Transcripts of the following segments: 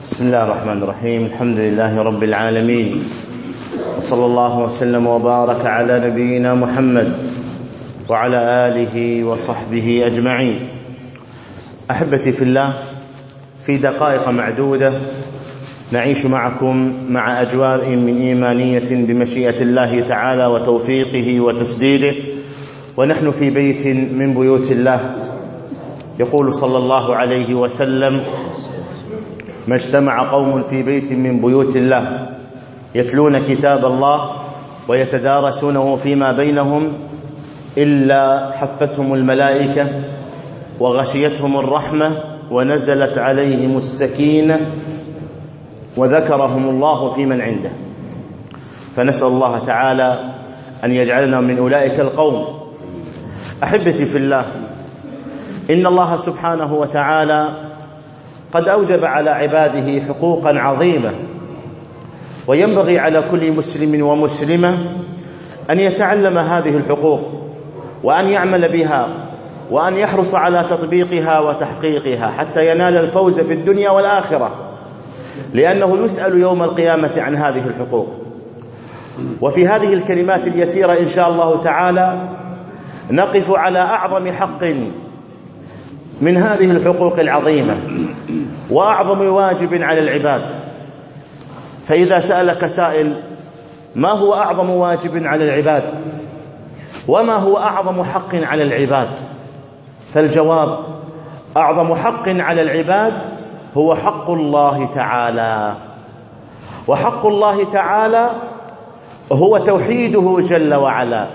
بسم الله الرحمن الرحيم. الحمد لله رب العالمين، وصلى الله وسلم وبارك على نبينا محمد وعلى آله وصحبه أجمعين. أحبتي في الله، في دقائق معدودة نعيش معكم مع أجواء من إيمانية بمشيئة الله تعالى وتوفيقه وتسديده، ونحن في بيت من بيوت الله. يقول صلى الله عليه وسلم: ما اجتمع قوم في بيت من بيوت الله يتلون كتاب الله ويتدارسونه فيما بينهم إلا حفتهم الملائكة وغشيتهم الرحمة ونزلت عليهم السكينة وذكرهم الله في من عنده. فنسأل الله تعالى أن يجعلنا من أولئك القوم. أحبتي في الله، إن الله سبحانه وتعالى قد أوجب على عباده حقوقا عظيمة، وينبغي على كل مسلم ومسلمة أن يتعلم هذه الحقوق وأن يعمل بها وأن يحرص على تطبيقها وتحقيقها حتى ينال الفوز في الدنيا والآخرة، لأنه يسأل يوم القيامة عن هذه الحقوق. وفي هذه الكلمات اليسيرة إن شاء الله تعالى نقف على أعظم حق من هذه الحقوق العظيمة وأعظم واجب على العباد. فإذا سألك سائل: ما هو أعظم واجب على العباد؟ وما هو أعظم حق على العباد؟ فالجواب: أعظم حق على العباد هو حق الله تعالى. وحق الله تعالى هو توحيده جل وعلا،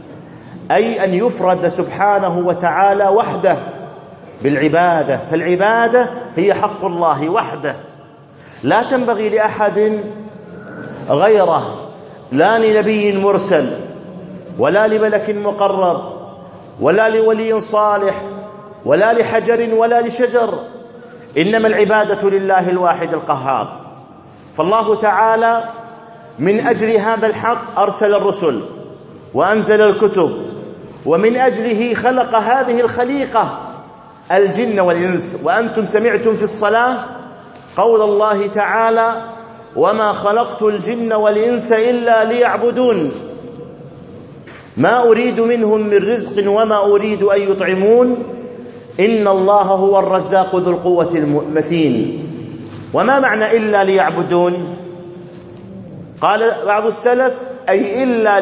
أي أن يفرد سبحانه وتعالى وحده بالعبادة. فالعبادة هي حق الله وحده، لا تنبغي لأحد غيره، لا لنبي مرسل ولا لملك مقرب ولا لولي صالح ولا لحجر ولا لشجر، إنما العبادة لله الواحد القهار. فالله تعالى من أجل هذا الحق أرسل الرسل وأنزل الكتب، ومن أجله خلق هذه الخليقة الجن والإنس. وأنتم سمعتم في الصلاة قول الله تعالى: وما خلقت الجن والإنس إلا ليعبدون ما أريد منهم من رزق وما أريد أن يطعمون إن الله هو الرزاق ذو القوة المتين. وما معنى إلا ليعبدون؟ قال بعض السلف: أي إلا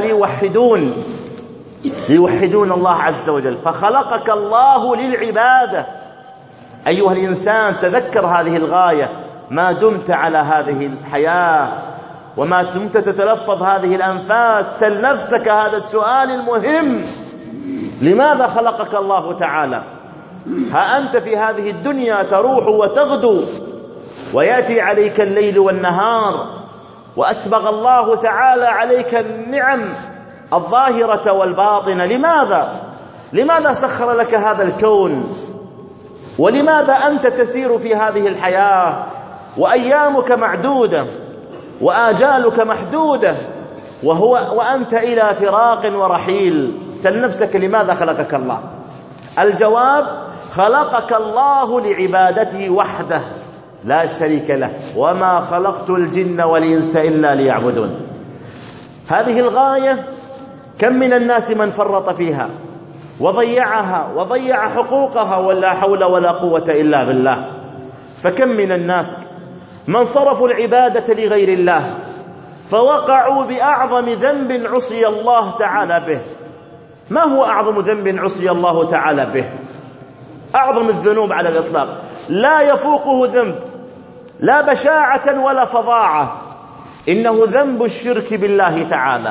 ليوحدون الله عز وجل. فخلقك الله للعبادة. أيها الإنسان، تذكر هذه الغاية ما دمت على هذه الحياة وما دمت تتلفظ هذه الأنفاس. سل نفسك هذا السؤال المهم: لماذا خلقك الله تعالى؟ ها أنت في هذه الدنيا تروح وتغدو ويأتي عليك الليل والنهار، وأسبغ الله تعالى عليك النعم الظاهرة والباطنة. لماذا سخر لك هذا الكون؟ ولماذا أنت تسير في هذه الحياة وأيامك معدودة وآجالك محدودة وأنت إلى فراق ورحيل؟ سل نفسك: لماذا خلقك الله؟ الجواب: خلقك الله لعبادته وحده لا شريك له. وما خلقت الجن والإنس إلا ليعبدون. هذه الغاية كم من الناس من فرط فيها وضيعها وضيع حقوقها، ولا حول ولا قوة إلا بالله. فكم من الناس من صرفوا العبادة لغير الله فوقعوا بأعظم ذنب عصي الله تعالى به. ما هو أعظم ذنب عصي الله تعالى به؟ أعظم الذنوب على الإطلاق، لا يفوقه ذنب، لا بشاعة ولا فظاعة، إنه ذنب الشرك بالله تعالى.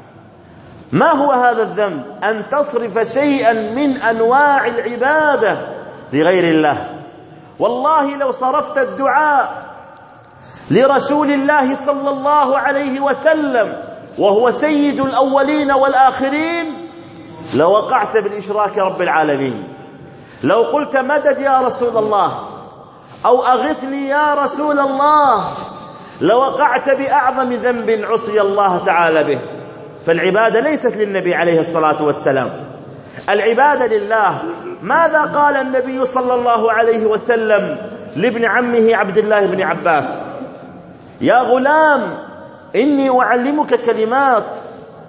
ما هو هذا الذنب؟ أن تصرف شيئا من أنواع العبادة لغير الله. والله لو صرفت الدعاء لرسول الله صلى الله عليه وسلم وهو سيد الأولين والآخرين لوقعت بالإشراك رب العالمين. لو قلت: مدد يا رسول الله، أو أغثني يا رسول الله، لوقعت بأعظم ذنب عصي الله تعالى به. فالعبادة ليست للنبي عليه الصلاة والسلام، العبادة لله. ماذا قال النبي صلى الله عليه وسلم لابن عمه عبد الله بن عباس: يا غلام إني أعلمك كلمات،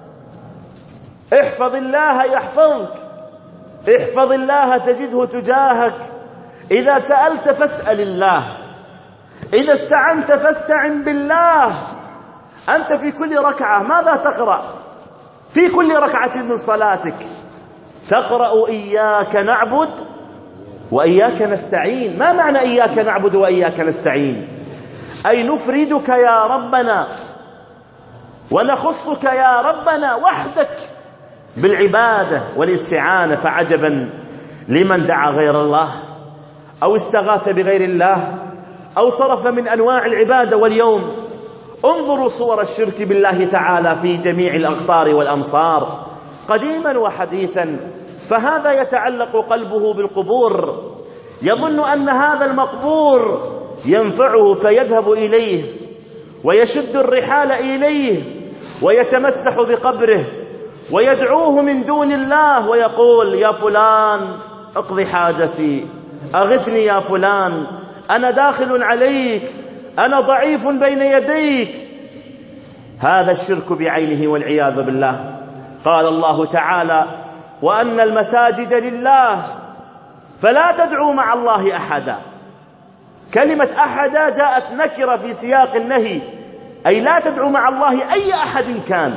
احفظ الله يحفظك، احفظ الله تجده تجاهك، إذا سألت فاسأل الله، إذا استعنت فاستعن بالله. أنت في كل ركعة ماذا تقرأ؟ في كل ركعة من صلاتك تقرأ إياك نعبد وإياك نستعين. ما معنى إياك نعبد وإياك نستعين؟ أي نفردك يا ربنا ونخصك يا ربنا وحدك بالعبادة والاستعانة. فعجبا لمن دعا غير الله أو استغاث بغير الله أو صرف من أنواع العبادة. واليوم انظروا صور الشرك بالله تعالى في جميع الأقطار والأمصار قديما وحديثا. فهذا يتعلق قلبه بالقبور، يظن أن هذا المقبور ينفعه فيذهب إليه ويشد الرحال إليه ويتمسح بقبره ويدعوه من دون الله ويقول: يا فلان اقضي حاجتي، أغثني يا فلان، أنا داخل عليك، أنا ضعيف بين يديك. هذا الشرك بعينه والعياذ بالله. قال الله تعالى: وأن المساجد لله فلا تدعوا مع الله أحدا. كلمة أحدا جاءت نكرة في سياق النهي، أي لا تدعوا مع الله أي أحد كان.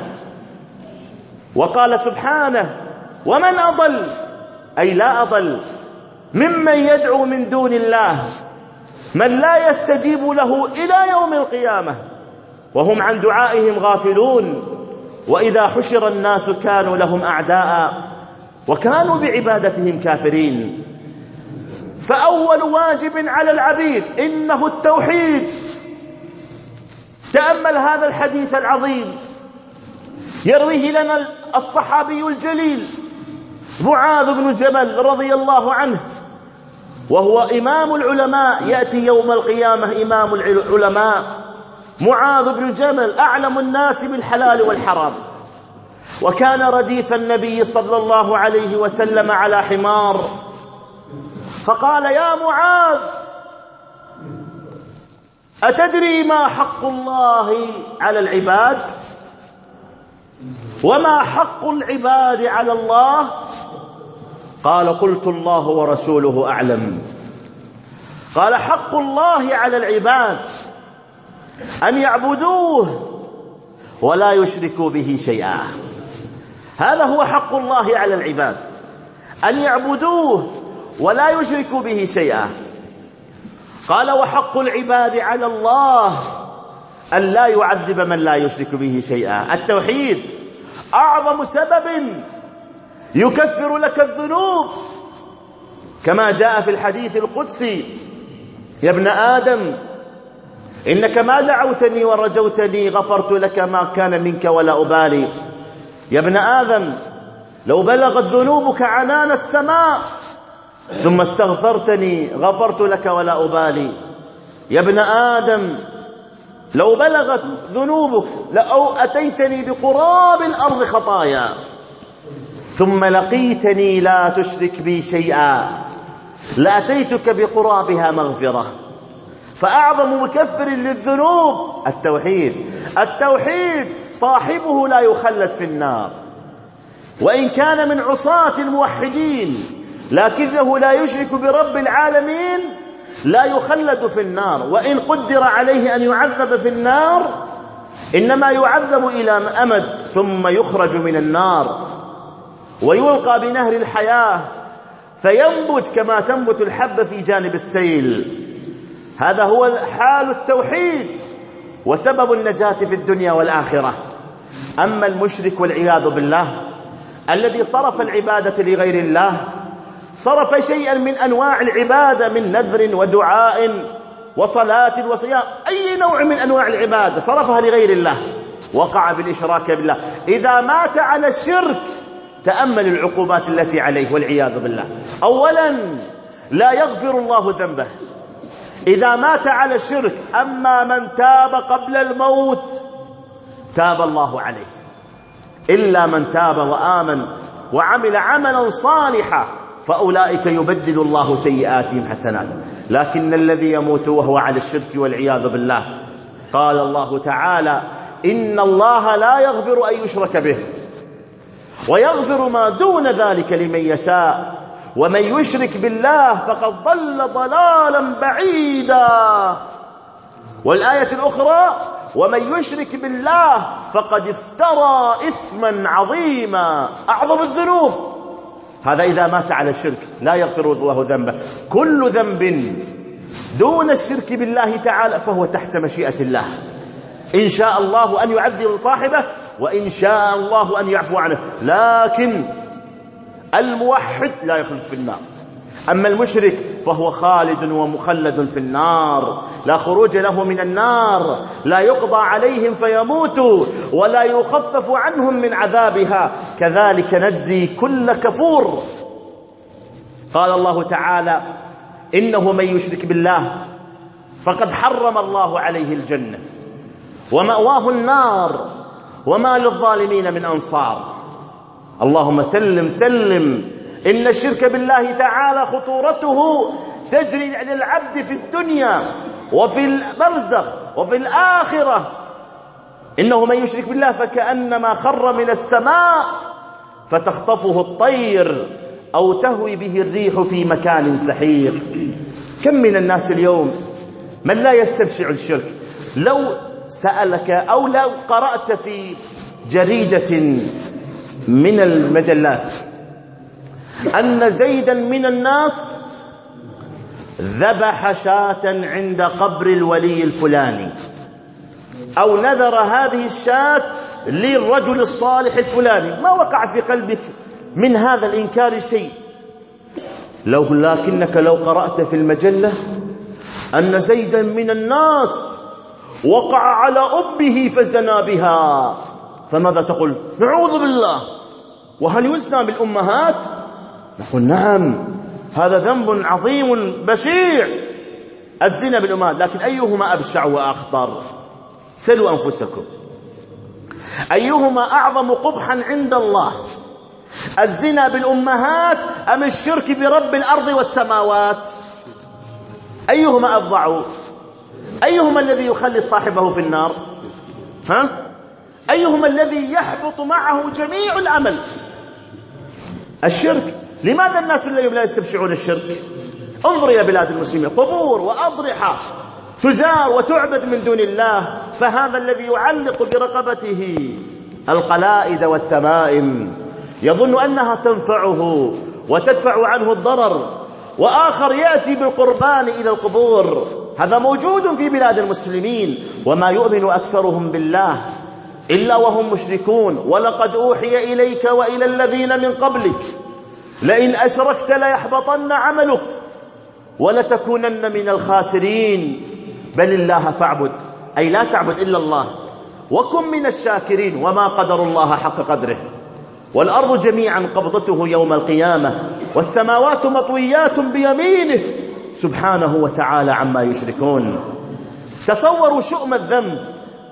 وقال سبحانه: ومن أضل، أي لا أضل ممن يدعو من دون الله من لا يستجيب له إلى يوم القيامة وهم عن دعائهم غافلون، وإذا حشر الناس كانوا لهم أعداء وكانوا بعبادتهم كافرين. فأول واجب على العبيد إنه التوحيد. تأمل هذا الحديث العظيم يرويه لنا الصحابي الجليل معاذ بن جبل رضي الله عنه، وهو إمام العلماء، يأتي يوم القيامة إمام العلماء معاذ بن جبل أعلم الناس بالحلال والحرام، وكان رديف النبي صلى الله عليه وسلم على حمار. فقال: يا معاذ، أتدري ما حق الله على العباد وما حق العباد على الله؟ قال: قلت الله ورسوله أعلم. قال: حق الله على العباد أن يعبدوه ولا يشركوا به شيئا. هذا هو حق الله على العباد، أن يعبدوه ولا يشركوا به شيئا. قال: وحق العباد على الله أن لا يعذب من لا يشرك به شيئا. التوحيد أعظم سبب يكفر لك الذنوب، كما جاء في الحديث القدسي: يا ابن آدم إنك ما دعوتني ورجوتني غفرت لك ما كان منك ولا أبالي. يا ابن آدم لو بلغت ذنوبك عنان السماء ثم استغفرتني غفرت لك ولا أبالي. يا ابن آدم لو بلغت ذنوبك لأو أتيتني بقراب الأرض خطايا ثم لقيتني لا تشرك بي شيئا لأتيتك بقرابها مغفرة. فأعظم مكفر للذنوب التوحيد. التوحيد صاحبه لا يخلد في النار، وإن كان من عصاة الموحدين لكنه لا يشرك برب العالمين لا يخلد في النار. وإن قدر عليه أن يعذب في النار إنما يعذب إلى أمد ثم يخرج من النار ويلقى بنهر الحياة فينبت كما تنبت الحبة في جانب السيل. هذا هو حال التوحيد وسبب النجاة في الدنيا والآخرة. أما المشرك والعياذ بالله الذي صرف العبادة لغير الله، صرف شيئا من أنواع العبادة من نذر ودعاء وصلاة وصيام، أي نوع من أنواع العبادة صرفها لغير الله، وقع بالإشراك بالله. إذا مات على الشرك تأمل العقوبات التي عليه والعياذ بالله. أولا لا يغفر الله ذنبه إذا مات على الشرك، أما من تاب قبل الموت تاب الله عليه، إلا من تاب وآمن وعمل عملا صالحا فأولئك يبدل الله سيئاتهم حسنات. لكن الذي يموت وهو على الشرك والعياذ بالله، قال الله تعالى: إن الله لا يغفر أن يشرك به ويغفر ما دون ذلك لمن يشاء ومن يشرك بالله فقد ضل ضلالا بعيدا. والآية الأخرى: ومن يشرك بالله فقد افترى إثما عظيما. أعظم الذنوب هذا إذا مات على الشرك لا يغفر الله ذنبه. كل ذنب دون الشرك بالله تعالى فهو تحت مشيئة الله، إن شاء الله أن يعذب صاحبه وإن شاء الله أن يعفو عنه. لكن الموحد لا يخلد في النار، أما المشرك فهو خالد ومخلد في النار، لا خروج له من النار، لا يقضى عليهم فيموتوا ولا يخفف عنهم من عذابها، كذلك نجزي كل كفور. قال الله تعالى: إنه من يشرك بالله فقد حرم الله عليه الجنة ومأواه النار وما للظالمين من أنصار. اللهم سلم سلم. إن الشرك بالله تعالى خطورته تجري على العبد في الدنيا وفي البرزخ وفي الآخرة. إنه من يشرك بالله فكأنما خر من السماء فتخطفه الطير أو تهوي به الريح في مكان سحيق. كم من الناس اليوم من لا يستبشع الشرك. لو سألك أو لو قرأت في جريدة من المجلات أن زيدا من الناس ذبح شاة عند قبر الولي الفلاني، أو نذر هذه الشاة للرجل الصالح الفلاني، ما وقع في قلبك من هذا الإنكار شيء. لكنك لو قرأت في المجلة أن زيدا من الناس وقع على أمه فزنا بها، فماذا تقول؟ نعوذ بالله. وهل يزنى بالأمهات؟ نقول نعم، هذا ذنب عظيم بشيع الزنا بالأمهات، لكن أيهما أبشع وأخطر؟ سلوا أنفسكم، أيهما أعظم قبحا عند الله، الزنا بالأمهات أم الشرك برب الأرض والسماوات؟ أيهما أفظع؟ أيهما الذي يخلي صاحبه في النار؟ أيهما الذي يحبط معه جميع العمل؟ الشرك. لماذا الناس اليوم لا يستبشعون الشرك؟ انظر إلى بلاد المسلمين، قبور وأضرحة تزار وتعبد من دون الله، فهذا الذي يعلق برقبته القلائد والتمائم يظن أنها تنفعه وتدفع عنه الضرر، وآخر يأتي بالقربان إلى القبور. هذا موجود في بلاد المسلمين، وما يؤمن أكثرهم بالله إلا وهم مشركون. ولقد أوحي إليك وإلى الذين من قبلك لئن أشركت ليحبطن عملك ولتكونن من الخاسرين. بل الله فاعبد، أي لا تعبد إلا الله، وكن من الشاكرين. وما قدر الله حق قدره. والأرض جميعا قبضته يوم القيامة والسماوات مطويات بيمينه سبحانه وتعالى عما يشركون. تصوروا شؤم الذنب.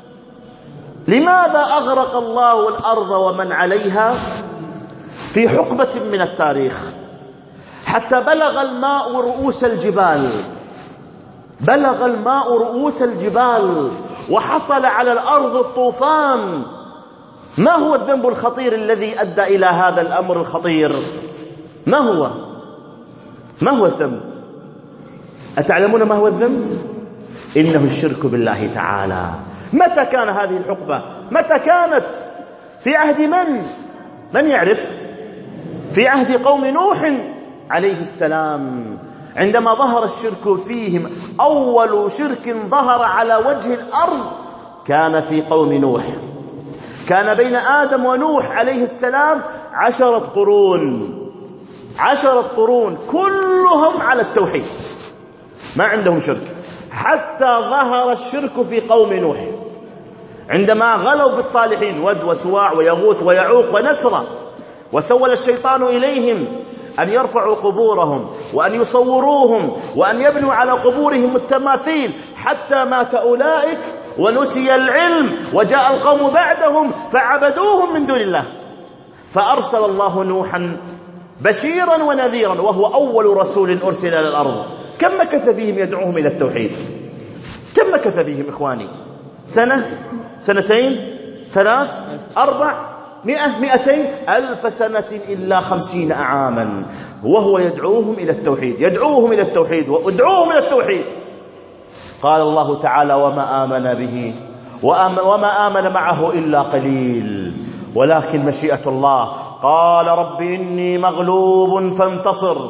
لماذا أغرق الله الأرض ومن عليها في حقبة من التاريخ حتى بلغ الماء رؤوس الجبال؟ بلغ الماء رؤوس الجبال وحصل على الأرض الطوفان. ما هو الذنب الخطير الذي أدى إلى هذا الأمر الخطير؟ ما هو الذنب؟ أتعلمون ما هو الذنب؟ إنه الشرك بالله تعالى. متى كان هذه الحقبة؟ متى كانت؟ في عهد من يعرف؟ في عهد قوم نوح عليه السلام، عندما ظهر الشرك فيهم. أول شرك ظهر على وجه الأرض كان في قوم نوح. كان بين آدم ونوح عليه السلام 10 قرون، 10 قرون كلهم على التوحيد، ما عندهم شرك. حتى ظهر الشرك في قوم نوح عندما غلوا بالصالحين، ود وسواع ويغوث ويعوق ونسرة، وسول الشيطان إليهم أن يرفعوا قبورهم وأن يصوروهم وأن يبنوا على قبورهم التماثيل، حتى مات أولئك ونسي العلم وجاء القوم بعدهم فعبدوهم من دون الله. فأرسل الله نوحا بشيرا ونذيرا، وهو أول رسول أرسل إلى الأرض. كم مكث فيهم يدعوهم إلى التوحيد؟ كم مكث فيهم إخواني؟ سنة، سنتين، 3، 4، 100، 200، 1000 سنة إلا 50 عاما وهو يدعوهم إلى التوحيد، يدعوهم إلى التوحيد وادعوهم إلى التوحيد. قال الله تعالى: وما آمن به وما آمن معه إلا قليل، ولكن مشيئة الله. قال: رب إني مغلوب فانتصر،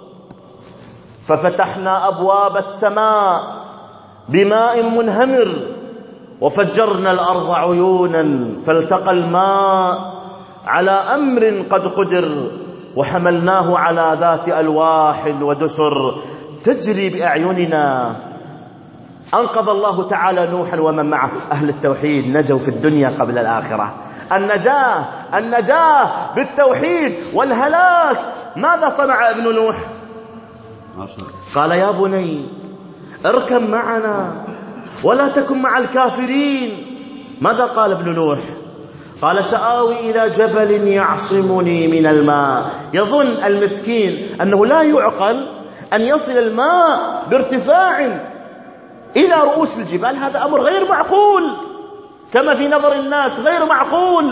ففتحنا أبواب السماء بماء منهمر وفجرنا الأرض عيونا فالتقى الماء على أمر قد قدر وحملناه على ذات ألواح ودسر تجري بأعيننا. أنقذ الله تعالى نوحا ومن معه. أهل التوحيد نجوا في الدنيا قبل الآخرة. النجاة بالتوحيد والهلاك. ماذا صنع ابن نوح؟ قال: يا بني اركب معنا ولا تكن مع الكافرين. ماذا قال ابن نوح؟ قال: سآوي إلى جبل يعصمني من الماء. يظن المسكين أنه لا يعقل أن يصل الماء بارتفاع إلى رؤوس الجبال، هذا أمر غير معقول، كما في نظر الناس غير معقول.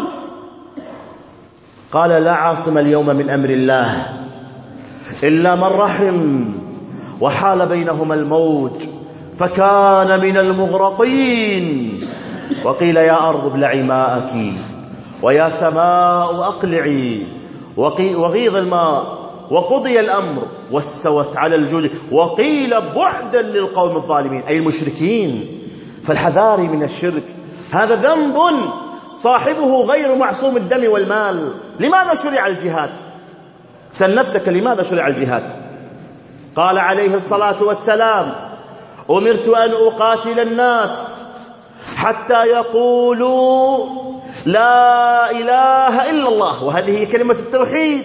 قال: لا عاصم اليوم من أمر الله إلا من رحم، وحال بينهما الموج فكان من المغرقين. وقيل: يا أرض ابلعي ماءك ويا سماء أقلعي، وغيض الماء وقضي الأمر واستوت على الجود، وقيل بعدا للقوم الظالمين، أي المشركين. فالحذار من الشرك، هذا ذنب صاحبه غير معصوم الدم والمال. لماذا شرع الجهاد؟ سل نفسك، لماذا شرع الجهاد؟ قال عليه الصلاة والسلام: أمرت أن أقاتل الناس حتى يقولوا لا إله إلا الله، وهذه كلمة التوحيد،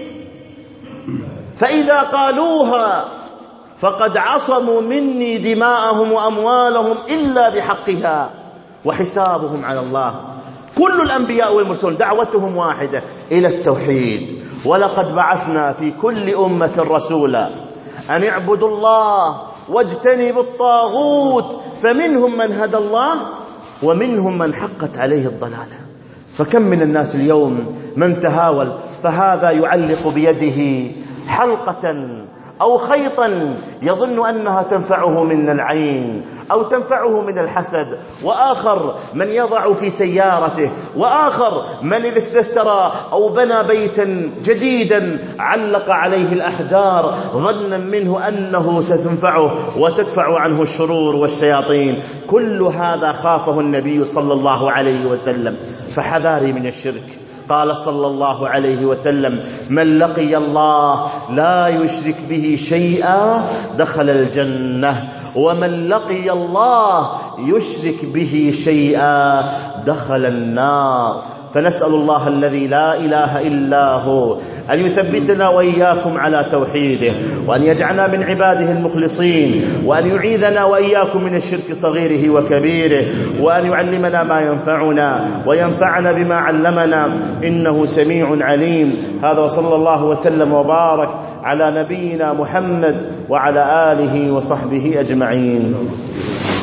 فإذا قالوها فقد عصموا مني دماءهم وأموالهم إلا بحقها وحسابهم على الله. كل الأنبياء والمرسلون دعوتهم واحدة، إلى التوحيد. ولقد بعثنا في كل أمة رسولا أن اعبدوا الله واجتنبوا الطاغوت، فمنهم من هدى الله ومنهم من حقت عليه الضلالة. فكم من الناس اليوم من تهاول، فهذا يعلق بيده حلقة أو خيطا يظن أنها تنفعه من العين أو تنفعه من الحسد، وآخر من يضع في سيارته، وآخر من إذا استشترى أو بنى بيتا جديدا علق عليه الأحجار ظنا منه أنه تنفعه وتدفع عنه الشرور والشياطين. كل هذا خافه النبي صلى الله عليه وسلم. فحذاري من الشرك. قال صلى الله عليه وسلم: من لقي الله لا يشرك به شيئا دخل الجنة، ومن لقي الله يشرك به شيئا دخل النار. فنسأل الله الذي لا إله إلا هو أن يثبتنا وإياكم على توحيده، وأن يجعلنا من عباده المخلصين، وأن يعيذنا وإياكم من الشرك صغيره وكبيره، وأن يعلمنا ما ينفعنا وينفعنا بما علمنا، إنه سميع عليم. هذا وصلى الله وسلم وبارك على نبينا محمد وعلى آله وصحبه أجمعين.